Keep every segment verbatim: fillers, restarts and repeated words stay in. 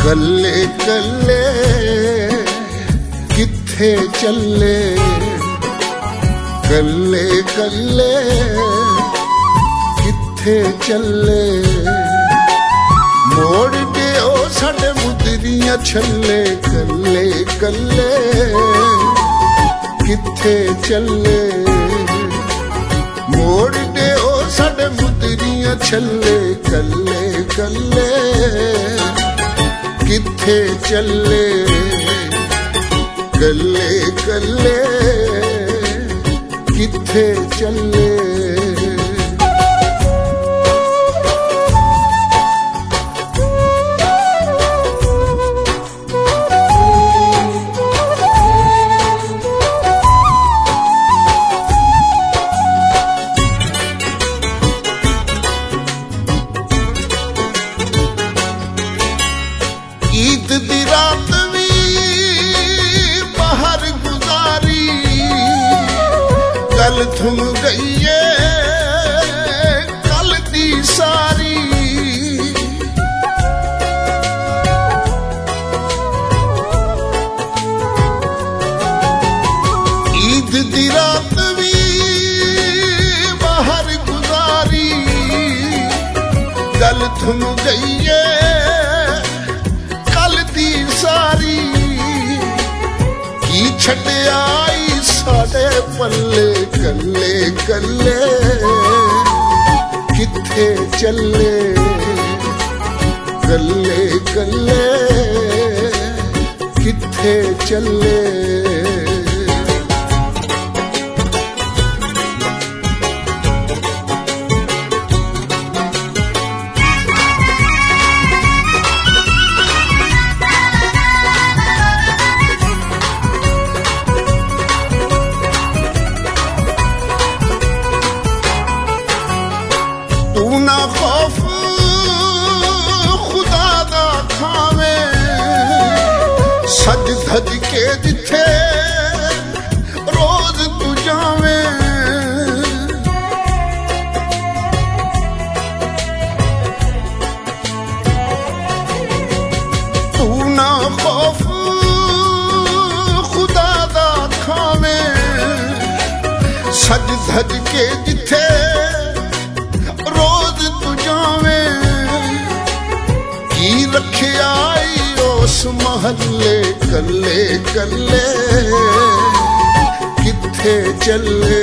कल्ले कल्ले किथे चले, कल्ले कल्ले किथे चले, मोड़ के ओ साडे मुदरियां छल्ले, कल्ले कल्ले किथे चले, मोड़ के ओ साडे मुदरियां छल्ले, कल्ले कल्ले किथे चले, कल्ले कल्ले किथे चले। ईद दी रात भी बाहर गुजारी, कल थम गई कल दी सारी, ईद दी रात भी बाहर गुजारी, कल थम गई सारी, की छड़ आई साडे पल्ले, कल्ले कल्ले किथे चले, कल्ले कल्ले किथे चले। तू ना खौफ खुदा दा खावे, सज धज के जिथे रोज तू जावे, तू ना खौफ खुदा दा खावे, सज धज के जिथे रोज तू जावे, की रखे आई उस महल्ले, कल्ले कल्ले किथे चले,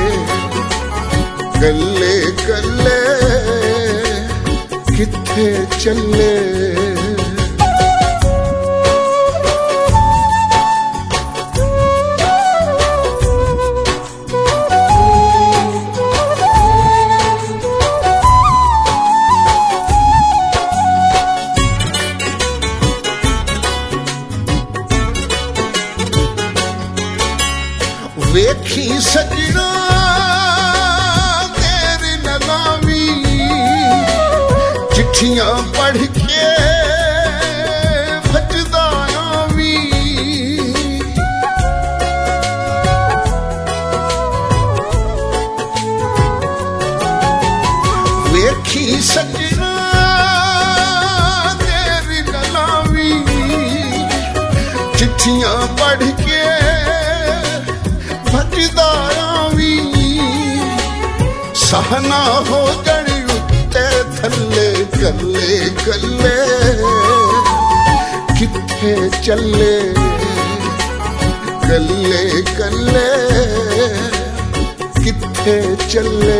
कल्ले कल्ले किथे चले। वेखी सजना तेरी नलामी, चिट्ठियां पढ़ के भजदा आवी, वेखी सजना तेरी नलामी, चिट्ठियां पढ़ के भजदा आवी, सहना हो जड़ी उत्ते थल्ले, कल्ले कल्ले किथे चले, कल्ले कल्ले किथे चले।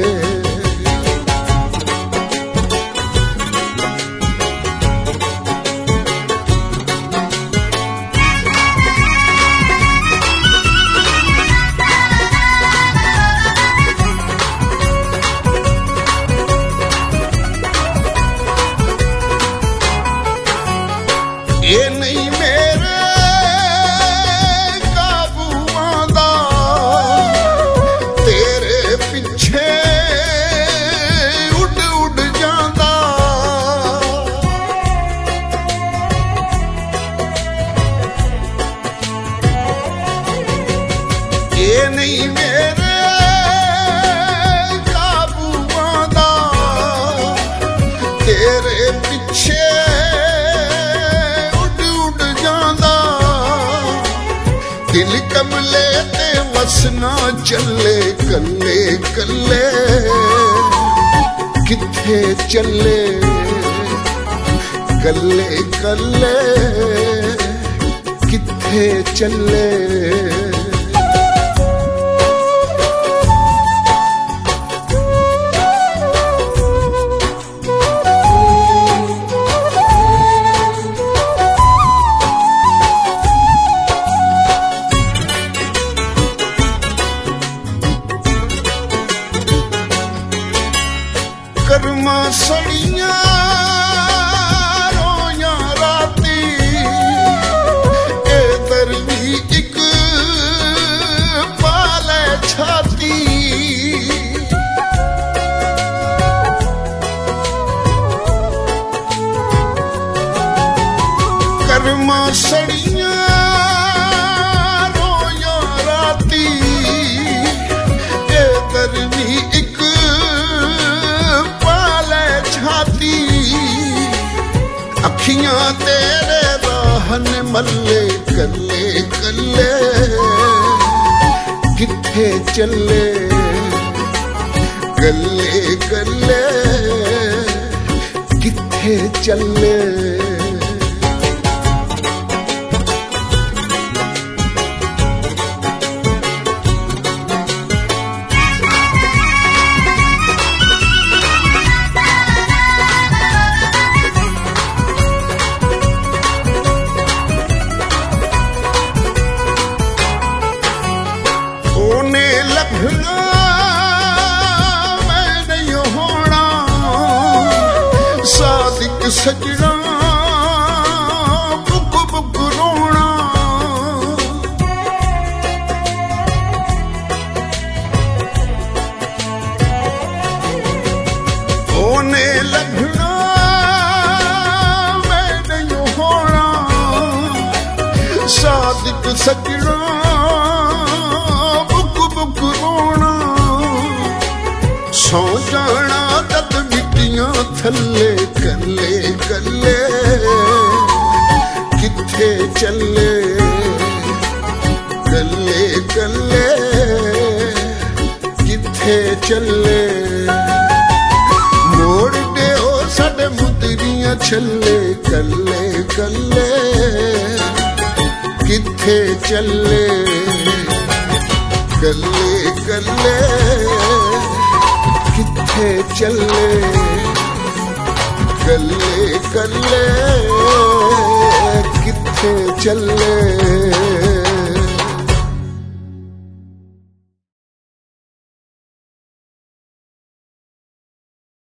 ये नहीं मेरे काबू आंदा, तेरे पिछे बस ना चले कल्ले कल्ले किथे चले कल्ले कल्ले किथे चले। कर्मा सड़िया रोया राती ए दरवी एक पाले छाती। कर्मा सड़िया रोया राती ए दरवी एक अखियां तेरे राहन मल्ले कल्ले कल्ले किथे चले कल्ले कल्ले किथे चले। लभना मैं नहीं होना सादिक सजना बुक बुक रोना। ओने लभना मैं नहीं होना सादिक सजना सौ जाना तक मिट्टियां थल्ले कल्ले कल्ले किथे चले कल्ले कल्ले किथे चले। मोड़ दे ओ साडे मुदरियां छल्ले कल्ले कल्ले किथे चले कल्ले कल्ले किथे चले कल्ले कल्ले किथे चले।